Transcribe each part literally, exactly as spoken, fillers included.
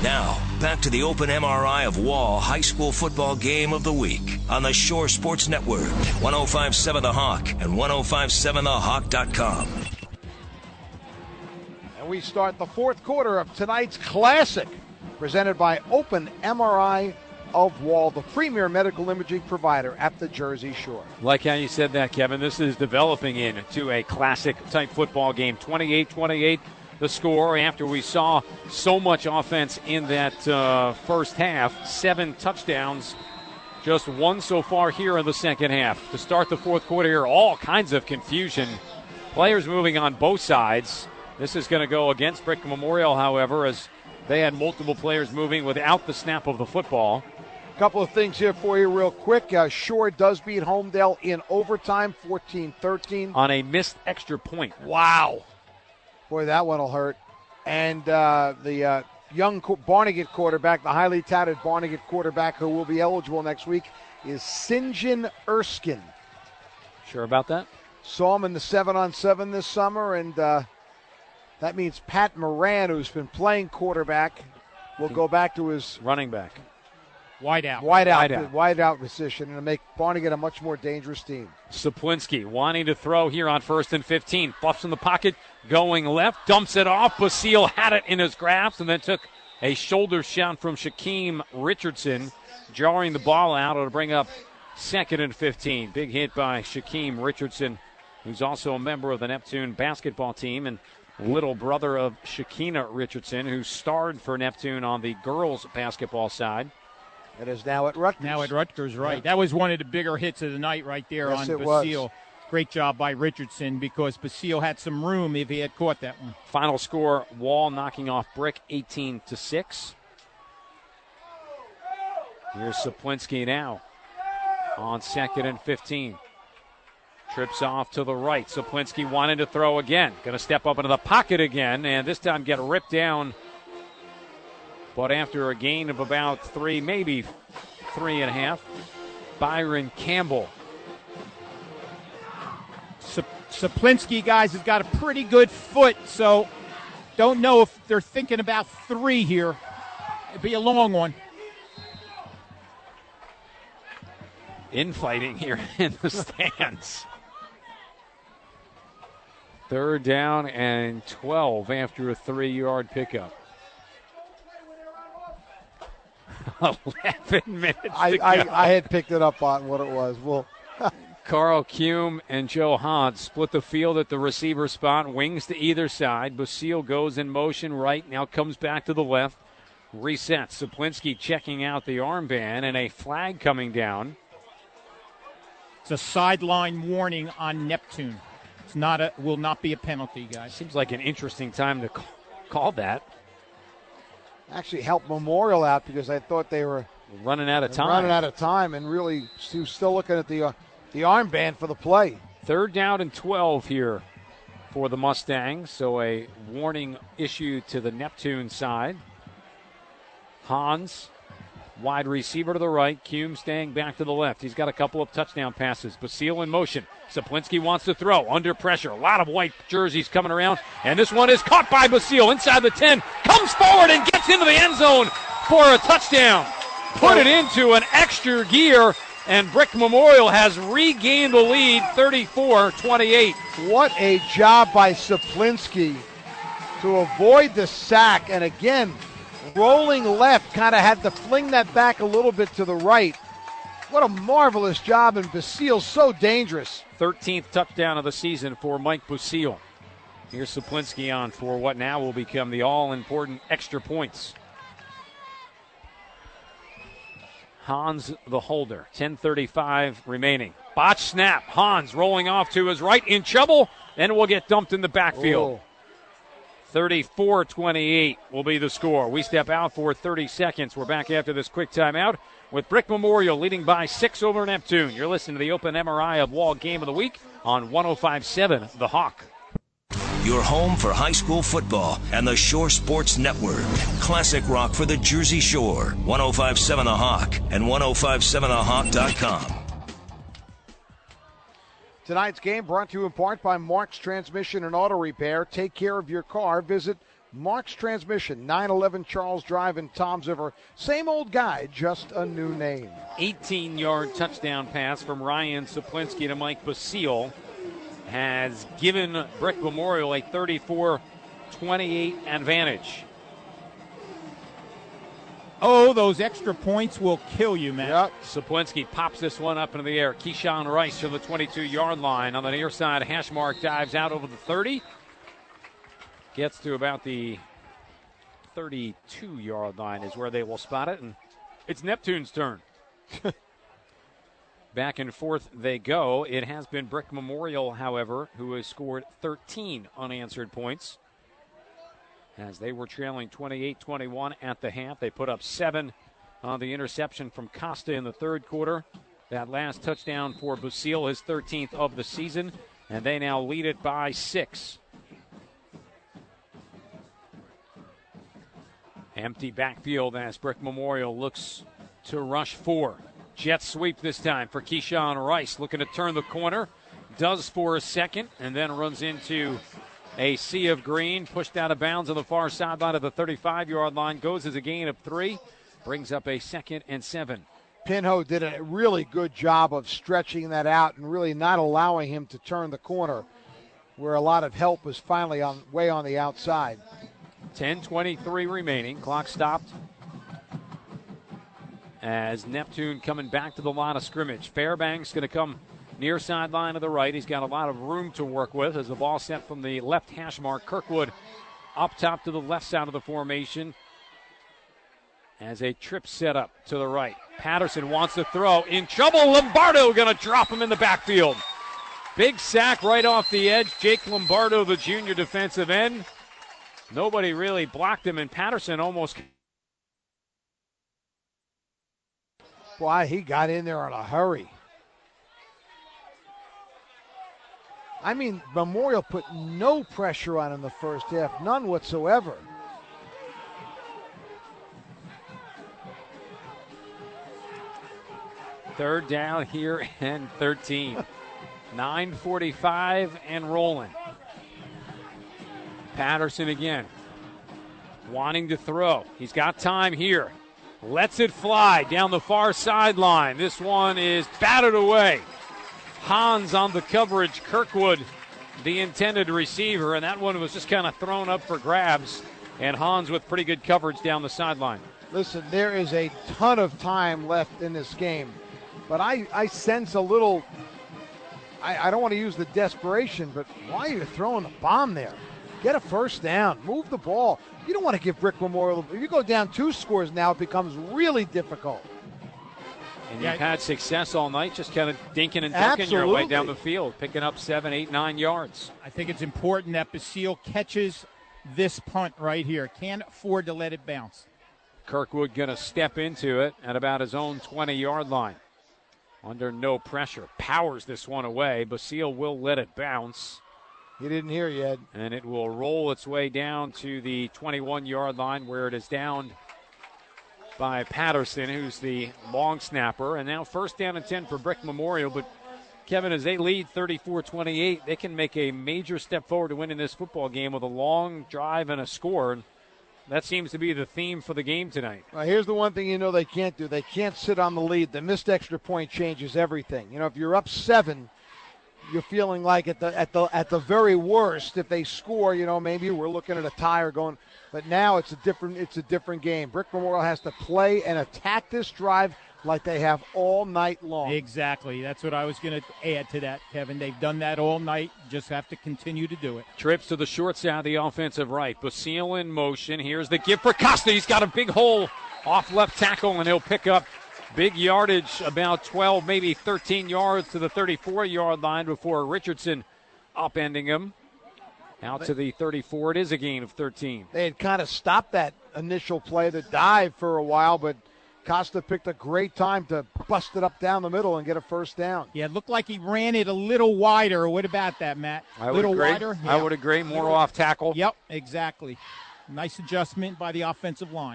Now, back to the open M R I of Wall High School Football Game of the Week on the Shore Sports Network, one oh five point seven The Hawk and one oh five point seven the hawk dot com. And we start the fourth quarter of tonight's Classic, presented by Open M R I of Wall, the premier medical imaging provider at the Jersey Shore. Like how you said that, Kevin, this is developing into a classic-type football game. twenty-eight twenty-eight the score after we saw so much offense in that uh, first half. Seven touchdowns, just one so far here in the second half. To start the fourth quarter here, all kinds of confusion. Players moving on both sides. This is going to go against Brick Memorial, however, as they had multiple players moving without the snap of the football. A couple of things here for you real quick. Uh, Shore does beat Homedale in overtime, fourteen thirteen. On a missed extra point. Wow. Boy, that one will hurt. And uh, the uh, young co- Barnegat quarterback, the highly touted Barnegat quarterback who will be eligible next week, is Sinjin Erskine. Sure about that? Saw him in the seven on seven this summer, and uh, that means Pat Moran, who's been playing quarterback, will go back to his running back. Wide out. Wide out, wide out. wide out position, and to make Barnegat a much more dangerous team. Saplinski wanting to throw here on first and fifteen. Buffs in the pocket, going left, dumps it off. Basile had it in his grasp and then took a shoulder shot from Shaquem Richardson, jarring the ball out. It'll bring up second and fifteen. Big hit by Shaquem Richardson, who's also a member of the Neptune basketball team and little brother of Shakina Richardson, who starred for Neptune on the girls basketball side. It is now at Rutgers. Now at Rutgers, right. Yeah. That was one of the bigger hits of the night right there yes, on Basile. Great job by Richardson because Basile had some room if he had caught that one. Final score, Wall knocking off Brick eighteen to six. Here's Saplinski now on second and fifteen. Trips off to the right. Saplinski wanted to throw again. Going to step up into the pocket again and this time get ripped down. But after a gain of about three, maybe three and a half, Byron Campbell. Saplinski, guys, has got a pretty good foot, so don't know if they're thinking about three here. It'd be a long one. Infighting here in the stands. Third down and twelve after a three-yard pickup. eleven minutes I, to I, go. I had picked it up on what it was. Well, Carl Kuhn and Joe Hans split the field at the receiver spot, wings to either side. Basile goes in motion right, now comes back to the left, resets. Saplinski checking out the armband, and a flag coming down. It's a sideline warning on Neptune. It's not a, will not be a penalty, guys. Seems like an interesting time to call, call that. Actually helped Memorial out because I thought they were running out of time. Running out of time, and really he was still looking at the uh, the armband for the play. Third down and twelve here for the Mustangs, so a warning issued to the Neptune side. Hans, wide receiver to the right. Kuhn staying back to the left. He's got a couple of touchdown passes. Basile in motion. Saplinski wants to throw. Under pressure. A lot of white jerseys coming around. And this one is caught by Basile inside the ten. Comes forward and gets into the end zone for a touchdown. Put it into an extra gear. And Brick Memorial has regained the lead, thirty-four twenty-eight. What a job by Saplinski to avoid the sack. And again, rolling left, kind of had to fling that back a little bit to the right. What a marvelous job, and Basile's so dangerous. thirteenth touchdown of the season for Mike Basile. Here's Saplinski on for what now will become the all-important extra points. Hans the holder, ten thirty-five remaining. Botch snap, Hans rolling off to his right, in trouble, and will get dumped in the backfield. thirty-four twenty-eight will be the score. We step out for thirty seconds. We're back after this quick timeout with Brick Memorial leading by six over Neptune. You're listening to the Open M R I of Wall Game of the Week on one oh five point seven The Hawk. Your home for high school football and the Shore Sports Network. Classic rock for the Jersey Shore. one oh five point seven The Hawk and one oh five point seven the hawk dot com. Tonight's game brought to you in part by Mark's Transmission and Auto Repair. Take care of your car. Visit Mark's Transmission, nine eleven Charles Drive in Toms River. Same old guy, just a new name. eighteen-yard touchdown pass from Ryan Saplinski to Mike Basile has given Brick Memorial a thirty-four twenty-eight advantage. Oh, those extra points will kill you, man. Yep. Saplinski pops this one up into the air. Keyshawn Rice from the twenty-two-yard line on the near side. Hash mark dives out over the thirty. Gets to about the thirty-two-yard line is where they will spot it, and it's Neptune's turn. Back and forth they go. It has been Brick Memorial, however, who has scored thirteen unanswered points. As they were trailing twenty-eight twenty-one at the half, they put up seven on the interception from Costa in the third quarter. That last touchdown for Basile, his thirteenth of the season, and they now lead it by six. Empty backfield as Brick Memorial looks to rush four. Jet sweep this time for Keyshawn Rice, looking to turn the corner. Does for a second, and then runs into a sea of green, pushed out of bounds on the far sideline of the thirty-five-yard line. Goes as a gain of three. Brings up a second and seven. Pinho did a really good job of stretching that out and really not allowing him to turn the corner, where a lot of help was finally on way on the outside. ten twenty-three remaining. Clock stopped as Neptune coming back to the line of scrimmage. Fairbanks going to come near sideline to the right. He's got a lot of room to work with as the ball sent from the left hash mark. Kirkwood up top to the left side of the formation as a trip set up to the right. Patterson wants to throw. In trouble. Lombardo going to drop him in the backfield. Big sack right off the edge. Jake Lombardo, the junior defensive end. Nobody really blocked him, and Patterson almost... Boy, he got in there in a hurry. I mean, Memorial put no pressure on him the first half, none whatsoever. Third down here and thirteen. nine forty-five and rolling. Patterson again, wanting to throw. He's got time here. Lets it fly down the far sideline. This one is batted away. Hans on the coverage. Kirkwood, the intended receiver, and that one was just kind of thrown up for grabs. And Hans with pretty good coverage down the sideline. Listen, there is a ton of time left in this game, but I, I sense a little, I, I don't want to use the desperation, but why are you throwing the bomb there? Get a first down. Move the ball. You don't want to give Brick Memorial. If you go down two scores now, it becomes really difficult. And Yeah. you've had success all night, just kind of dinking and dunking your way Absolutely. down the field, picking up seven, eight, nine yards. I think it's important that Basile catches this punt right here. Can't afford to let it bounce. Kirkwood going to step into it at about his own twenty-yard line. Under no pressure. Powers this one away. Basile will let it bounce. He didn't hear you, Ed. And it will roll its way down to the twenty-one-yard line where it is downed by Patterson, who's the long snapper. And now first down and ten for Brick Memorial. But, Kevin, as they lead thirty-four twenty-eight, they can make a major step forward to winning this football game with a long drive and a score. And that seems to be the theme for the game tonight. Well, here's the one thing you know they can't do. They can't sit on the lead. The missed extra point changes everything. You know, if you're up seven, you're feeling like at the at the at the very worst, if they score, you know, maybe we're looking at a tie or going. But now it's a different it's a different game. Brick Memorial has to play and attack this drive like they have all night long. Exactly. That's what I was going to add to that, Kevin. They've done that all night. Just have to continue to do it. Trips to the short side of the offensive right. Basile in motion. Here's the give for Costa. He's got a big hole off left tackle, and he'll pick up big yardage, about twelve, maybe thirteen yards to the thirty-four-yard line before Richardson upending him. Out to the thirty-four. It is a gain of thirteen. They had kind of stopped that initial play, the dive, for a while, but Costa picked a great time to bust it up down the middle and get a first down. Yeah, it looked like he ran it a little wider. What about that, Matt? I would little agree. wider? I Yeah. would agree. More off tackle. Yep, exactly. Nice adjustment by the offensive line.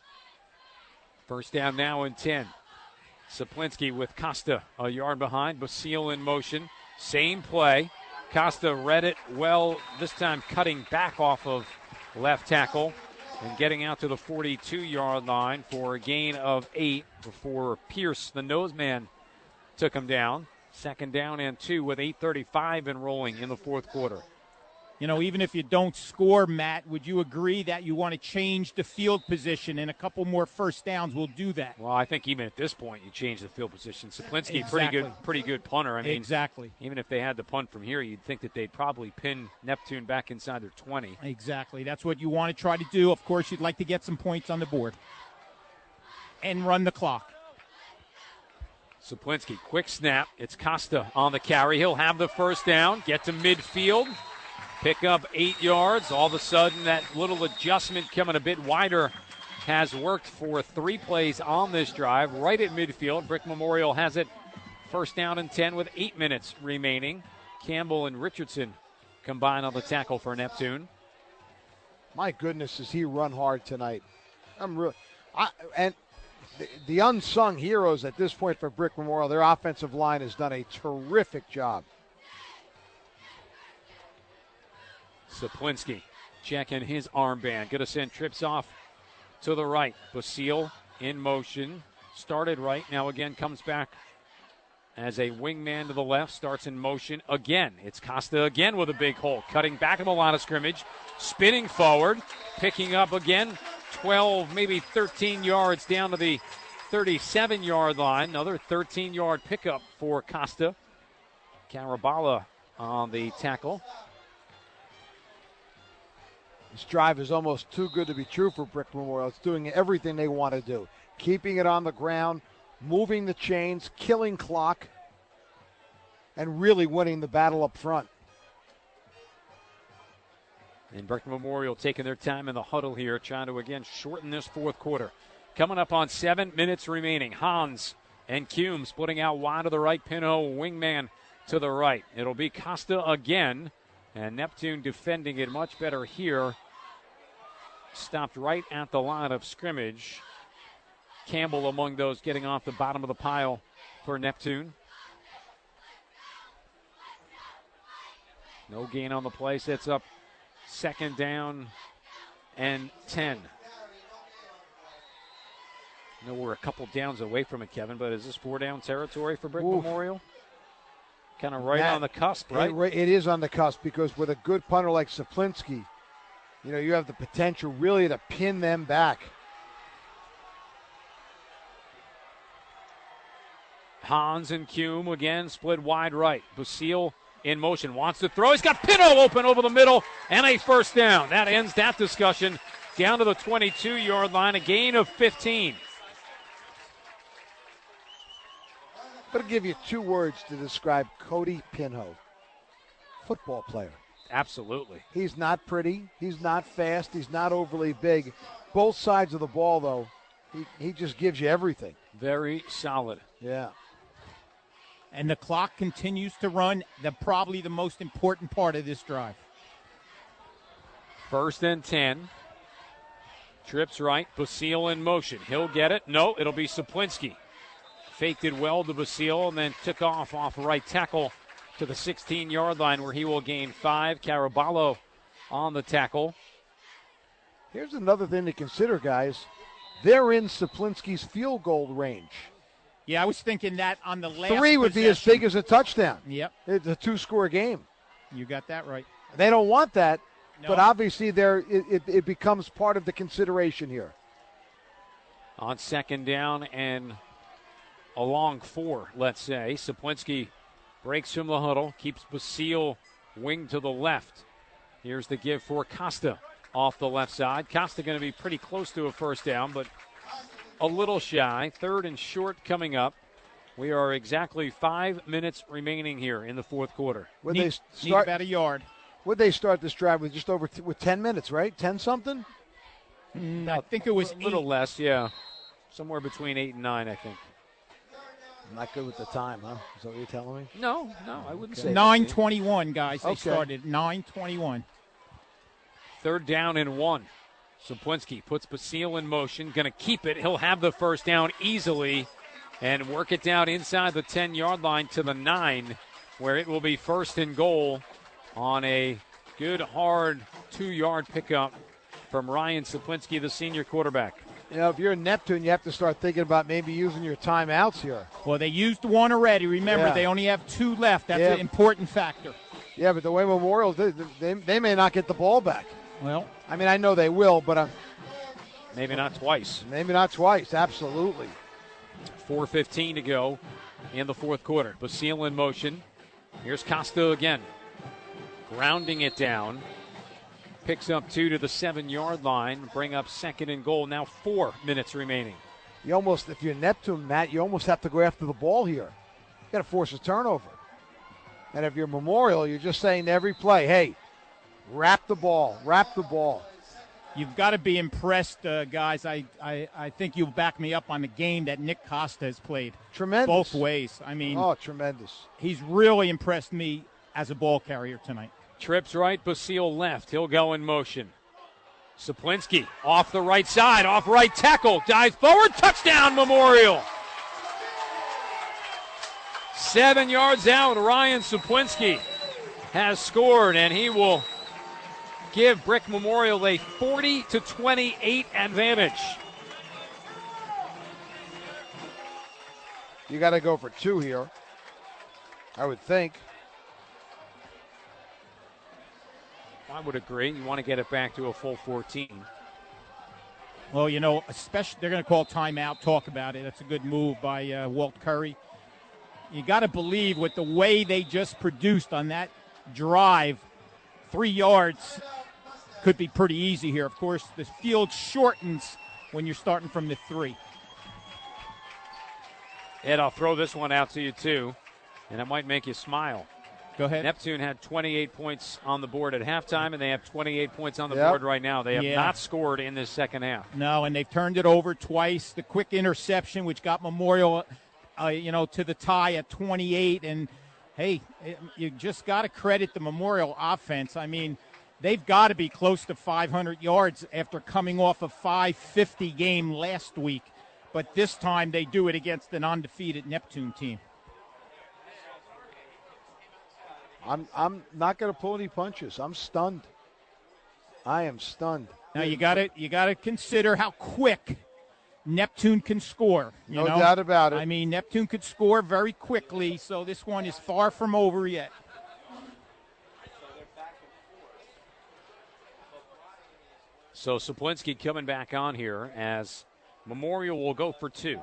First down now and ten. Saplinski with Costa a yard behind. Basile in motion. Same play. Costa read it well, this time cutting back off of left tackle, and getting out to the forty-two-yard line for a gain of eight before Pierce, the nose man, took him down. Second down and two with eight thirty-five and rolling in the fourth quarter. You know, even if you don't score, Matt, would you agree that you want to change the field position, and a couple more first downs will do that? Well, I think even at this point, you change the field position. Saplinski, Exactly. pretty good, pretty good punter. I mean, exactly. Even if they had to punt from here, you'd think that they'd probably pin Neptune back inside their twenty. Exactly. That's what you want to try to do. Of course, you'd like to get some points on the board and run the clock. Saplinski, quick snap. It's Costa on the carry. He'll have the first down, get to midfield, pick up eight yards. All of a sudden, that little adjustment coming a bit wider has worked for three plays on this drive. Right at midfield, Brick Memorial has it first down and ten with eight minutes remaining. Campbell and Richardson combine on the tackle for Neptune. My goodness, does he run hard tonight? I'm really, I, and the, the unsung heroes at this point for Brick Memorial, their offensive line has done a terrific job. Saplinski checking his armband. Going to send trips off to the right. Basile in motion. Started right. Now again comes back as a wingman to the left. Starts in motion again. It's Costa again with a big hole. Cutting back in the line of scrimmage. Spinning forward. Picking up again twelve, maybe thirteen yards down to the thirty-seven-yard line. Another thirteen-yard pickup for Costa. Carabala on the tackle. This drive is almost too good to be true for Brick Memorial. It's doing everything they want to do. Keeping it on the ground, moving the chains, killing clock, and really winning the battle up front. And Brick Memorial taking their time in the huddle here, trying to, again, shorten this fourth quarter. Coming up on seven minutes remaining. Hans and Kuhn splitting out wide to the right. Pinho, wingman to the right. It'll be Costa again. And Neptune defending it much better here. Stopped right at the line of scrimmage. Campbell among those getting off the bottom of the pile for Neptune. No gain on the play. Sets up second down and ten. I know we're a couple downs away from it, Kevin, but is this four down territory for Brick Oof. Memorial? Kind of right That, on the cusp, right? It, it is on the cusp because with a good punter like Saplinski, you know, you have the potential really to pin them back. Hans and Kuhn again split wide right. Basile in motion, wants to throw. He's got Pinho open over the middle and a first down. That ends that discussion down to the twenty-two-yard line, a gain of fifteen. I'm going to give you two words to describe Cody Pinho. Football player. Absolutely. He's not pretty. He's not fast. He's not overly big. Both sides of the ball, though, he, he just gives you everything. Very solid. Yeah. And the clock continues to run, the probably the most important part of this drive. First and ten. Trips right. Basile in motion. He'll get it. No, it'll be Saplinski. Faked it well to Basile and then took off off right tackle to the sixteen-yard line where he will gain five. Caraballo on the tackle. Here's another thing to consider, guys. They're in Saplinski's field goal range. Yeah, I was thinking that on the last Three would possession. be as big as a touchdown. Yep. It's a two-score game. You got that right. They don't want that, No. but obviously there it, it, it becomes part of the consideration here. On second down and a long four, let's say. Saplinski breaks from the huddle, keeps Basile wing to the left. Here's the give for Costa off the left side. Costa going to be pretty close to a first down, but a little shy. Third and short coming up. We are exactly five minutes remaining here in the fourth quarter. Would need, they need start? about a yard. Would they start this drive with just over t- with ten minutes, right? Ten something. Mm, I think it was A little eight. less, yeah. Somewhere between eight and nine, I think. Not good with the time, huh? Is that what you're telling me? No, no, I wouldn't say nine that. twenty-one, guys. They Okay. started nine twenty-one. Third down and one. Saplinski puts Basile in motion, going to keep it. He'll have the first down easily and work it down inside the ten-yard line to the nine, where it will be first and goal on a good, hard two-yard pickup from Ryan Saplinski, the senior quarterback. You know, if you're Neptune, you have to start thinking about maybe using your timeouts here. Well, they used one already. Remember, Yeah. they only have two left. That's Yeah. an important factor. Yeah, but the way Memorial, they, they, they may not get the ball back. Well, I mean, I know they will, but I'm, Maybe not twice. maybe not twice. Absolutely. four fifteen to go in the fourth quarter. Basile in motion. Here's Costa again. Grounding it down. Picks up two to the seven-yard line. Bring up second and goal. Now four minutes remaining. You almost, if you're Neptune, Matt, you almost have to go after the ball here. You got to force a turnover. And if you're Memorial, you're just saying to every play, hey, wrap the ball, wrap the ball. you've got to be impressed, uh, guys. I, I, I think you'll back me up on the game that Nick Costa has played. Tremendous. Both ways. I mean, Oh, tremendous. he's really impressed me as a ball carrier tonight. Trips right, Basile left. He'll go in motion. Saplinski off the right side, off right tackle, dives forward, touchdown Memorial. Seven yards out, Ryan Saplinski has scored, and he will give Brick Memorial a forty to twenty-eight advantage. You got to go for two here, I would think. I would agree. You want to get it back to a full fourteen. Well, you know, especially they're going to call timeout, talk about it. That's a good move by uh, Walt Curry. You got to believe with the way they just produced on that drive, three yards could be pretty easy here. Of course, the field shortens when you're starting from the three. Ed, I'll throw this one out to you too, and it might make you smile. Go ahead. Neptune had twenty-eight points on the board at halftime, and they have twenty-eight points on the Yep. board right now. They have Yeah. not scored in this second half. No, and they've turned it over twice. The quick interception, which got Memorial, uh, you know, to the tie at twenty-eight. And, hey, you just got to credit the Memorial offense. I mean, they've got to be close to five hundred yards after coming off a five fifty game last week. But this time they do it against an undefeated Neptune team. I'm I'm not going to pull any punches. I'm stunned. I am stunned. Now you got to you got to consider how quick Neptune can score. You No know? doubt about it. I mean, Neptune could score very quickly, so this one is far from over yet. So Saplinski coming back on here as Memorial will go for two.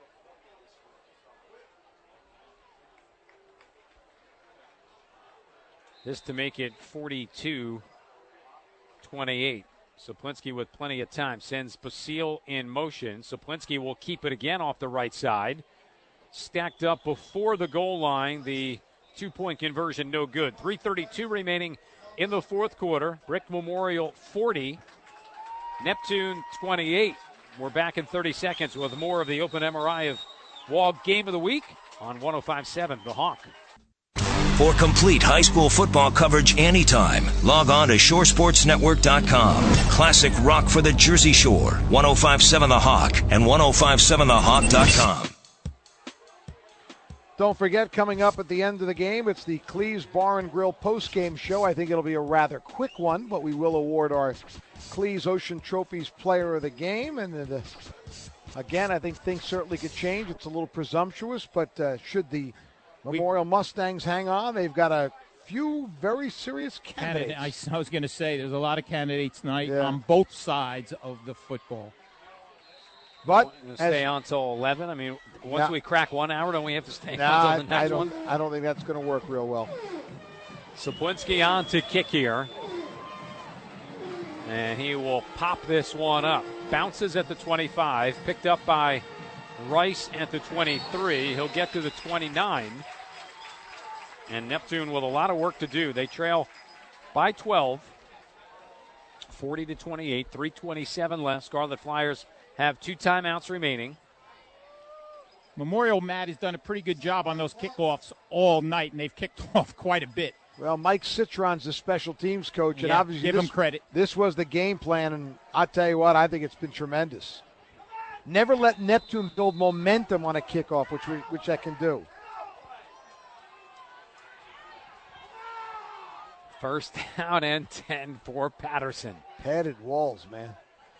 This to make it forty-two twenty-eight. Saplinski with plenty of time sends Basile in motion. Saplinski will keep it again off the right side. Stacked up before the goal line. The two-point conversion no good. three thirty-two remaining in the fourth quarter. Brick Memorial forty. Neptune twenty-eight. We're back in thirty seconds with more of the Open M R I of Wall Game of the Week on one oh five point seven The Hawk. For complete high school football coverage anytime, log on to shore sports network dot com. Classic rock for the Jersey Shore, one oh five point seven The Hawk and one oh five point seven the hawk dot com. Don't forget, coming up at the end of the game, it's the Cleves Bar and Grill post-game show. I think it'll be a rather quick one, but we will award our Cleves Ocean Trophies Player of the Game. And the, again, I think things certainly could change. It's a little presumptuous, but uh, should the Memorial Mustangs hang on, they've got a few very serious candidates. Candidate, I, I was going to say, there's a lot of candidates tonight Yeah. on both sides of the football. But We'll as, stay on till eleven. I mean, once Nah. we crack one hour, don't we have to stay nah, on I, till the I next don't. one? I don't think that's going to work real well. Saplinski on to kick here. And he will pop this one up. Bounces at the twenty-five. Picked up by Rice at the twenty-three. He'll get to the twenty-nine. And Neptune with a lot of work to do. They trail by twelve. forty to twenty-eight. three twenty-seven left. Scarlet Flyers have two timeouts remaining. Memorial, Matt, has done a pretty good job on those kickoffs all night, and they've kicked off quite a bit. Well, Mike Citron's the special teams coach, and Yeah, obviously give this, him credit. this was the game plan, and I'll tell you what, I think it's been tremendous. Never let Neptune build momentum on a kickoff, which we, which I can do. First down and ten for Patterson. Padded walls, man.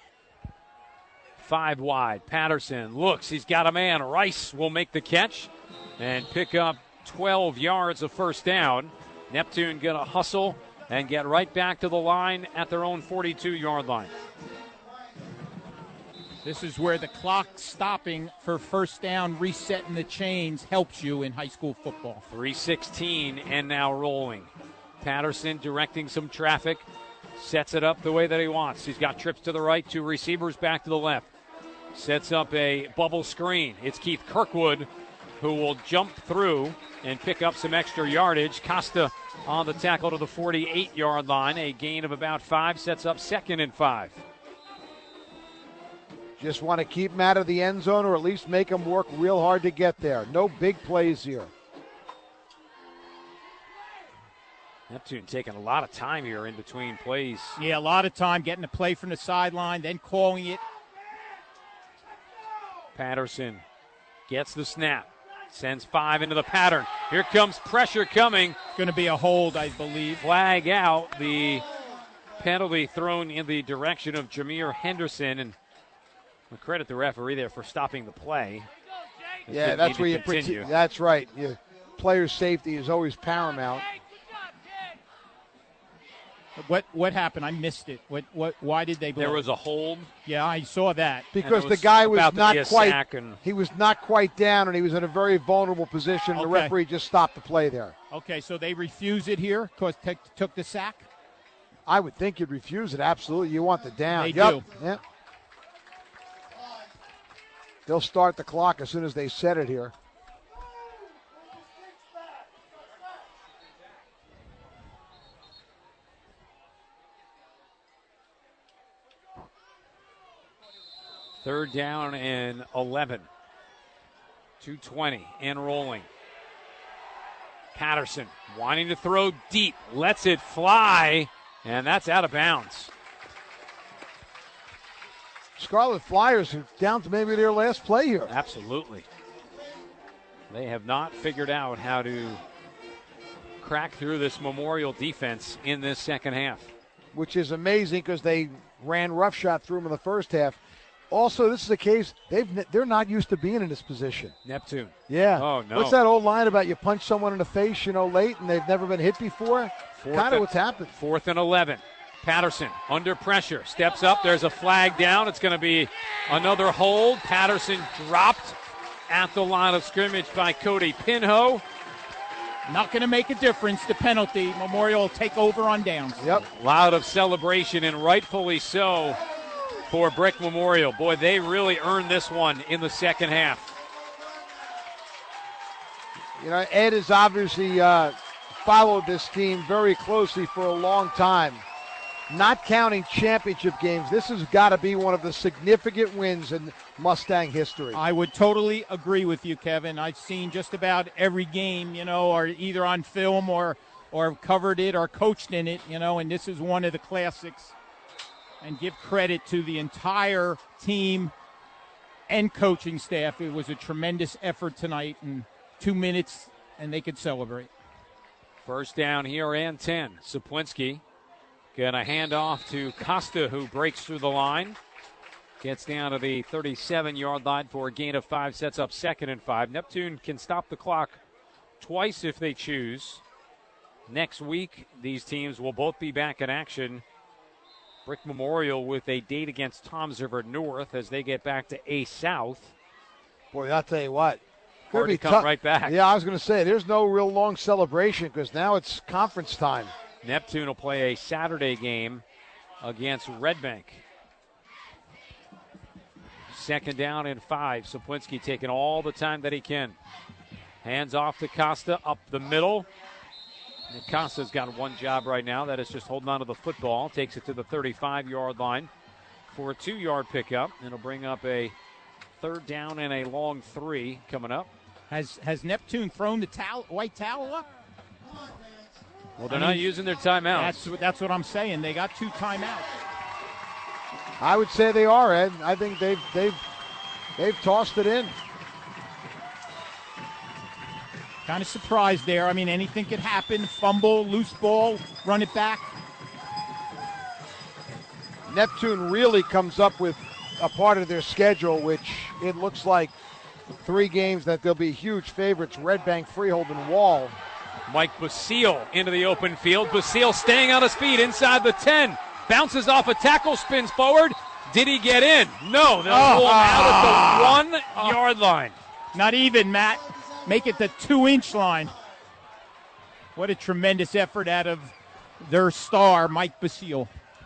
Five wide. Patterson looks. He's got a man. Rice will make the catch and pick up twelve yards of first down. Neptune going to hustle and get right back to the line at their own forty-two-yard line. This is where the clock stopping for first down, resetting the chains, helps you in high school football. three sixteen and now rolling. Patterson directing some traffic. Sets it up the way that he wants. He's got trips to the right, two receivers back to the left. Sets up a bubble screen. It's Keith Kirkwood who will jump through and pick up some extra yardage. Costa on the tackle to the forty-eight-yard line. A gain of about five, sets up second and five. Just want to keep him out of the end zone or at least make him work real hard to get there. No big plays here. Neptune taking a lot of time here in between plays. Yeah, a lot of time getting a play from the sideline, then calling it. Patterson gets the snap. Sends five into the pattern. Here comes pressure coming. Going to be a hold, I believe. Flag out. The penalty thrown in the direction of Jameer Henderson. And we credit the referee there for stopping the play. It yeah, that's where you continue. Pre- that's right. Your player's safety is always paramount. What what happened? I missed it. What what? Why did they blow? There was a hold. Yeah, I saw that. Because the guy was not quite. And he was not quite down, and he was in a very vulnerable position. Okay. The referee just stopped the play there. Okay, so they refuse it here because t- took the sack. I would think you'd refuse it. Absolutely, you want the down. They yep. do. Yeah. They'll start the clock as soon as they set it here. Third down and eleven. two twenty and rolling. Patterson wanting to throw deep. Lets it fly, and that's out of bounds. Scarlet Flyers are down to maybe their last play here. Absolutely. They have not figured out how to crack through this Memorial defense in this second half. Which is amazing because they ran roughshod through them in the first half. Also, this is a case, they've, they're not used to being in this position. Neptune. Yeah. Oh, no. What's that old line about you punch someone in the face, you know, late and they've never been hit before? Kind of what's happened. Fourth and eleven. Patterson under pressure. Steps up. There's a flag down. It's going to be another hold. Patterson dropped at the line of scrimmage by Cody Pinho. Not going to make a difference. The penalty. Memorial will take over on downs. Yep. Loud of celebration, and rightfully so for Brick Memorial. Boy, they really earned this one in the second half. You know, Ed has obviously uh, followed this team very closely for a long time. Not counting championship games, this has got to be one of the significant wins in Mustang history. I would totally agree with you, Kevin. I've seen just about every game, you know, or either on film or or covered it or coached in it, you know, and this is one of the classics. And give credit to the entire team and coaching staff. It was a tremendous effort tonight, and two minutes, and they could celebrate. First down here and ten. Saplinski going to hand off to Costa, who breaks through the line. Gets down to the thirty-seven-yard line for a gain of five, sets up second and five. Neptune can stop the clock twice if they choose. Next week, these teams will both be back in action. Brick Memorial with a date against Toms River North as they get back to A South. Boy, I'll tell you what. Hard be to come tough. right back. Yeah, I was going to say, there's no real long celebration because now it's conference time. Neptune will play a Saturday game against Red Bank. Second down and five. Saplinski taking all the time that he can. Hands off to Costa up the middle. And Costa's got one job right now. That is just holding on to the football. Takes it to the thirty-five-yard line for a two-yard pickup. It'll bring up a third down and a long three coming up. Has has Neptune thrown the towel, white towel up? Well, they're I not mean, using their timeouts. That's, that's what I'm saying. They got two timeouts. I would say they are, Ed. I think they've they've they've tossed it in. Kind of surprised there. I mean, anything could happen. Fumble, loose ball, run it back. Neptune really comes up with a part of their schedule, which it looks like three games that they'll be huge favorites: Red Bank, Freehold, and Wall. Mike Basile into the open field. Basile staying on his feet inside the ten. Bounces off a tackle, spins forward. Did he get in? No. They'll oh, pull him out at the oh, one-yard line. Not even, Matt. Make it the two-inch line. What a tremendous effort out of their star, Mike Basile.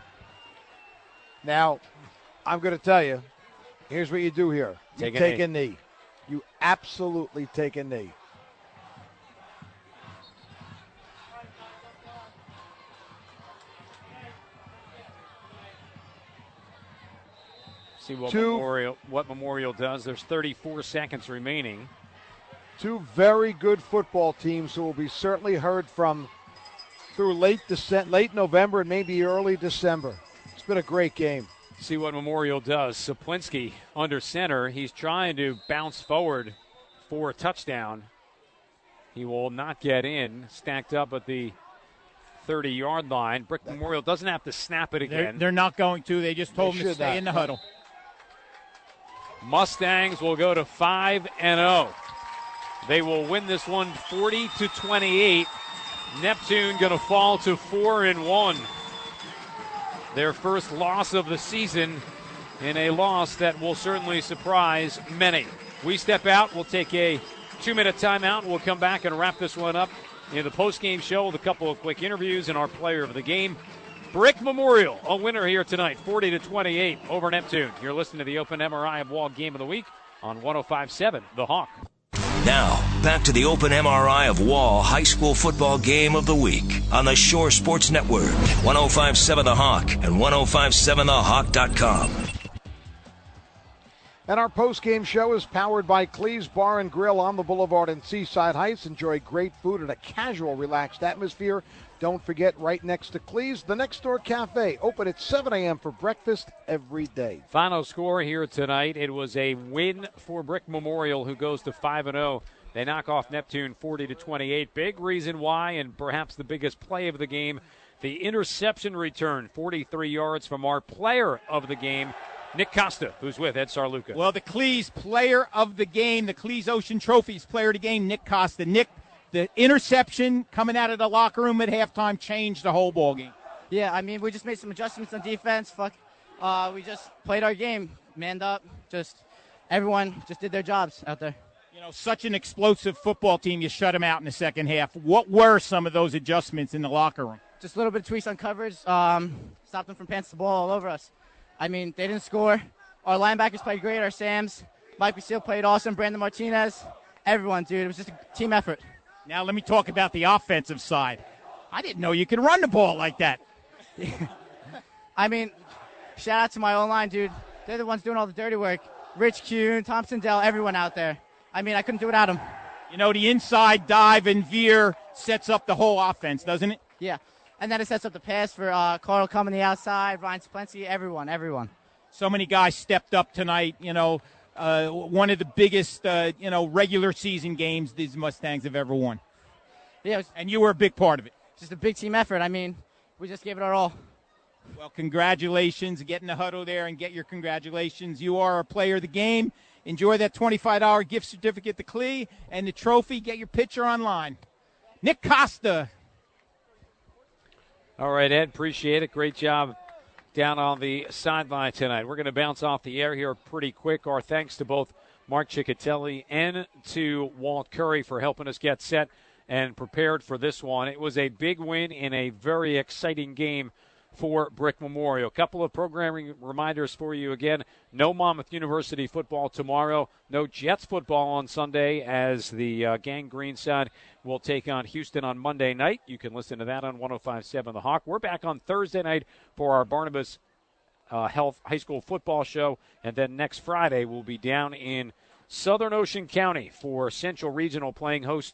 Now, I'm going to tell you, here's what you do here. You take, a, take knee. a knee. You absolutely take a knee. See what Two, Memorial what Memorial does. There's thirty-four seconds remaining. Two very good football teams who will be certainly heard from through late Dece- late November and maybe early December. It's been a great game. See what Memorial does. Saplinski under center. He's trying to bounce forward for a touchdown. He will not get in. Stacked up at the thirty-yard line. Brick Memorial doesn't have to snap it again. They're, they're not going to. They just told They them to should stay not. in the huddle. Mustangs will go to five and oh. They will win this one forty to twenty-eight. Neptune going to fall to four and one. Their first loss of the season, in a loss that will certainly surprise many. We step out. We'll take a two-minute timeout. We'll come back and wrap this one up in the post-game show with a couple of quick interviews and our player of the game. Brick Memorial, a winner here tonight, forty to twenty-eight over Neptune. You're listening to the Open M R I of Wall Game of the Week on one oh five point seven The Hawk. Now, back to the Open M R I of Wall High School Football Game of the Week on the Shore Sports Network, one oh five point seven The Hawk and ten fifty-seven the hawk dot com. And our post-game show is powered by Cleve's Bar and Grill on the Boulevard in Seaside Heights. Enjoy great food and a casual, relaxed atmosphere. Don't forget, right next to Cleve's, the Next Door Cafe, open at seven a.m. for breakfast every day. Final score here tonight, it was a win for Brick Memorial, who goes to five and oh. They knock off Neptune forty to twenty-eight. Big reason why, and perhaps the biggest play of the game, the interception return, forty-three yards from our player of the game, Nick Costa, who's with Ed Sarluca. Well, the Cleese player of the game, the Cleese Ocean Trophies player of the game, Nick Costa. Nick, the interception coming out of the locker room at halftime changed the whole ball game. Yeah, I mean, we just made some adjustments on defense. Fuck, uh, we just played our game, manned up. Just everyone just did their jobs out there. You know, such an explosive football team, you shut them out in the second half. What were some of those adjustments in the locker room? Just a little bit of tweaks on coverage. Um, stopped them from pantsing the ball all over us. I mean, they didn't score. Our linebackers played great. Our Sams, Mike Basile played awesome. Brandon Martinez, everyone, dude. It was just a team effort. Now let me talk about the offensive side. I didn't know you could run the ball like that. I mean, shout out to my O-line, dude. They're the ones doing all the dirty work. Rich Kuhn, Thompson Dell, everyone out there. I mean, I couldn't do it without them. You know, the inside dive and veer sets up the whole offense, doesn't it? Yeah. And then it sets up the pass for uh, Carl coming the outside, Ryan Saplinski, everyone, everyone. So many guys stepped up tonight. You know, uh, one of the biggest, uh, you know, regular season games these Mustangs have ever won. Yeah, it was and you were a big part of it. Just a big team effort. I mean, we just gave it our all. Well, congratulations. Get in the huddle there and get your congratulations. You are a player of the game. Enjoy that twenty-five dollars gift certificate to Clee and the trophy. Get your picture online. Nick Costa. All right, Ed, appreciate it. Great job down on the sideline tonight. We're going to bounce off the air here pretty quick. Our thanks to both Mark Ciccatelli and to Walt Curry for helping us get set and prepared for this one. It was a big win in a very exciting game for Brick Memorial. A couple of programming reminders for you again. No Monmouth University football tomorrow. No Jets football on Sunday, as the uh, Gang Green side will take on Houston on Monday night. You can listen to that on ten fifty-seven The Hawk. We're back on Thursday night for our Barnabas uh, Health High School football show. And then next Friday we'll be down in Southern Ocean County for Central Regional, playing host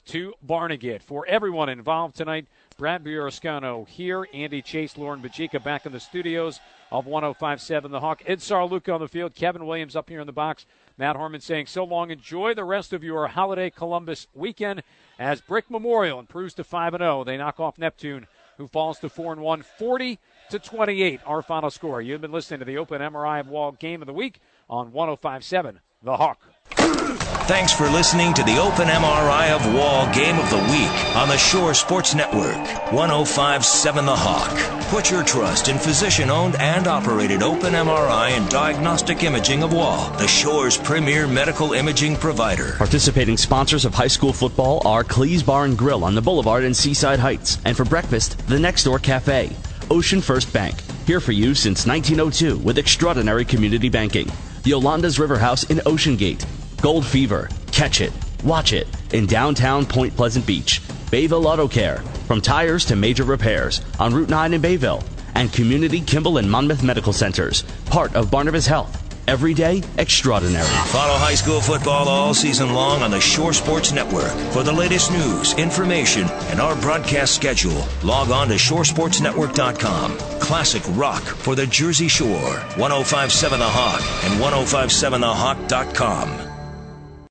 to Barnegat. For everyone involved tonight, Brad Bioroscano here, Andy Chase, Lauren Bajika back in the studios of one oh five point seven The Hawk. Ed Sarluka on the field, Kevin Williams up here in the box. Matt Harmon saying so long. Enjoy the rest of your holiday Columbus weekend as Brick Memorial improves to five and oh. They knock off Neptune, who falls to four and one, forty to twenty-eight, our final score. You've been listening to the Open M R I of Wall Game of the Week on one oh five point seven The Hawk. Thanks for listening to the Open M R I of Wall Game of the Week on the Shore Sports Network, one oh five point seven The Hawk. Put your trust in physician-owned and operated Open M R I and Diagnostic Imaging of Wall, the Shore's premier medical imaging provider. Participating sponsors of high school football are Cleese Bar and Grill on the Boulevard in Seaside Heights, and for breakfast, the Next Door Cafe. Ocean First Bank, here for you since nineteen oh two with extraordinary community banking. Yolanda's River House in Ocean Gate. Gold Fever, catch it, watch it in downtown Point Pleasant Beach. Bayville Auto Care, from tires to major repairs on Route nine in Bayville. And Community Kimball and Monmouth Medical Centers, part of Barnabas Health. Every day, extraordinary. Follow high school football all season long on the Shore Sports Network. For the latest news, information, and our broadcast schedule, log on to shore sports network dot com. Classic rock for the Jersey Shore. one oh five point seven The Hawk and ten fifty-seven the hawk dot com.